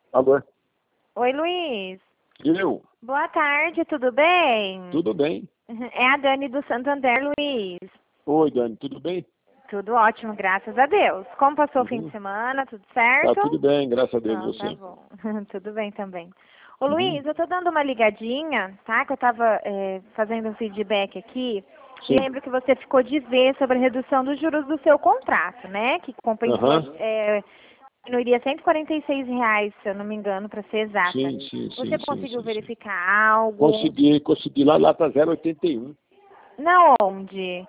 Alô? Oi, Luiz. Eu? Boa tarde, tudo bem? Tudo bem? É a Dani do Santander, Luiz. Oi, Dani, tudo bem? Tudo ótimo, graças a Deus. Como passou o fim de Uhum. semana? Tudo Tá certo? tudo bem, graças a Deus, Não, tá você. bom. Tudo bem também. Ô, Uhum. Luiz, eu tô dando uma ligadinha, tá? Que eu tava fazendo um feedback aqui. E Sim. lembro que você ficou de ver sobre a redução dos juros do seu contrato, né? Que compensou, Aham. diminuiria R$ 146, se eu não me engano, para ser exata. Sim, sim, Você sim, sim, conseguiu sim, sim. verificar algo? Consegui lá tá 0,81 Na onde?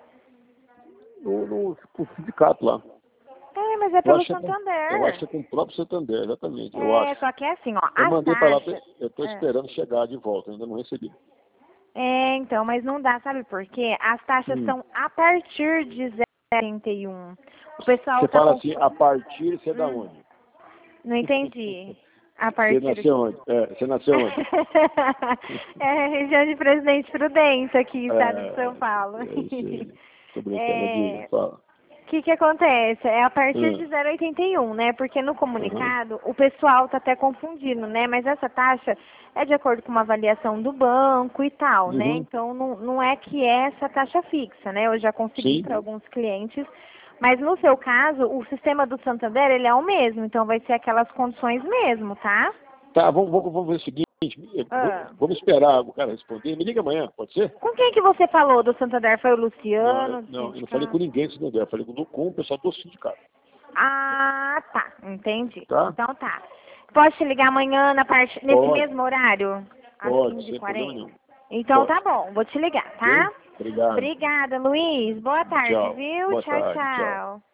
no sindicato lá. Mas é Eu pelo acho que eu acho Santander. que é com o próprio Santander, exatamente, eu acho. Só que é assim, ó, Eu as mandei para lá, taxas. eu estou esperando chegar de volta, ainda não recebi. Então, mas não dá, sabe por quê? As taxas Hum. são a partir de 0,81. O pessoal Você tá fala com. assim, a partir, você é da onde? Não entendi. A Você partir. nasceu onde? Você nasceu onde? É região de Presidente Prudente aqui, estado de São É, Paulo. é isso aí. Tô brincando, diga, É, fala. O que acontece? É a partir de Hum. 0,81, né? Porque no Uhum. comunicado o pessoal tá até confundindo, né? Mas essa taxa é de acordo com uma avaliação do banco e tal, né? Uhum. Então não é que é essa taxa fixa, né? Eu já consegui Sim. para alguns clientes, mas no seu caso, o sistema do Santander, ele é o mesmo, então vai ser aquelas condições mesmo, tá? Tá, vamos ver o seguinte. Ah. Vamos esperar o cara responder. Me liga amanhã, pode ser? Com quem que você falou do Santander? Foi o Não, Luciano, do eu não falei com sindicato? ninguém do Santander, eu falei com o pessoal do sindicato. Ah, tá. Entendi. Tá? Então tá. Posso te ligar amanhã nesse Pode, mesmo horário? Às pode, sem problema 15h40? nenhum. Então tá Pode. bom, vou te ligar, Ok? tá? Obrigado. Obrigada, Luiz. Boa tarde, Tchau. viu? Boa Tchau, tarde. Tchau. tchau.